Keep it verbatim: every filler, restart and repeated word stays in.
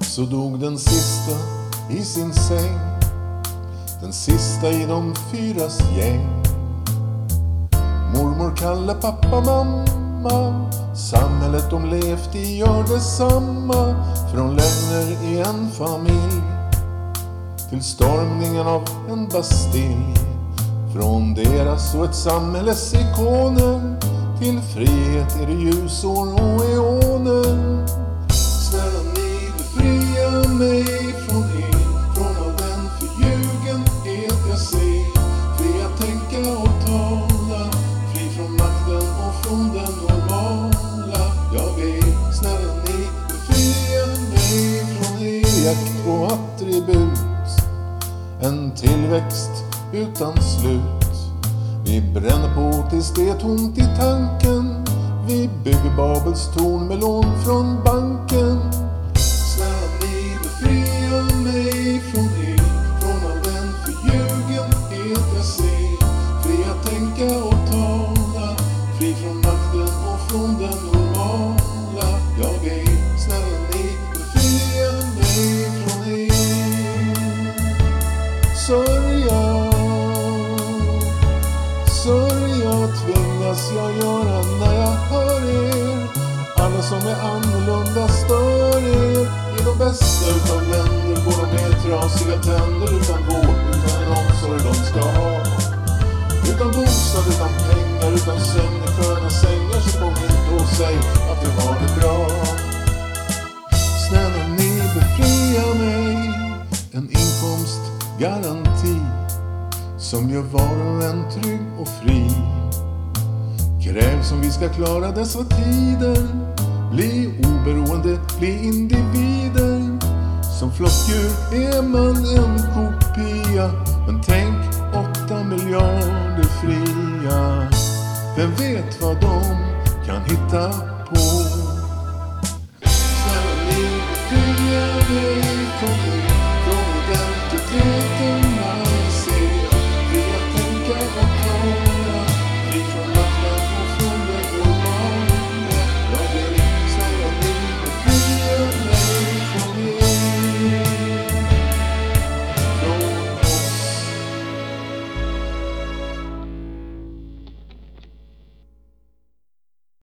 Så dog den sista i sin säng, den sista i de fyras gäng. Mormor, Kalle, pappa, mamma, samhället de levt i gör detsamma. Från lögner i en familj till stormningen av en bastill. Från deras och ett samhälles ikoner till frihet är det ljusår och eoner. Snälla ni, befria mig från er, från all den förljugenhet jag ser. Fri att tänka och tala, fri från makten och från den normala. Jag vill, snälla ni, befria mig från er jakt och attribut. En tillväxt utan slut. Vi bränner på tills det är tomt i tanken. Vi bygger Babels torn med lån från banken. Snälla ni, befria mig från er, från all den förljugenhet jag ser. Fri att tänka och tala, fri från makten och från den normala. Jag vill, snälla ni, befria mig från er. Sörja, sörja tvingas jag göra när jag hör er. Alla som är annorlunda stör er. I de bästa utav länder går de med trasiga tänder, utan vård, utan en omsorg de ska ha. Utan bostad, utan pengar, utan sömn i sköna sängar. Så kom inte och säg att du har det bra. Snälla ni, befria mig, en inkomstgaranti som gör var och en trygg och fri. Krävs om vi ska klara dessa tider. Bli oberoende, bli individer. Som flockdjur är man en kopia. Men tänk åtta miljarder fria. Vem vet vad de kan hitta på? Snälla ni, befria mig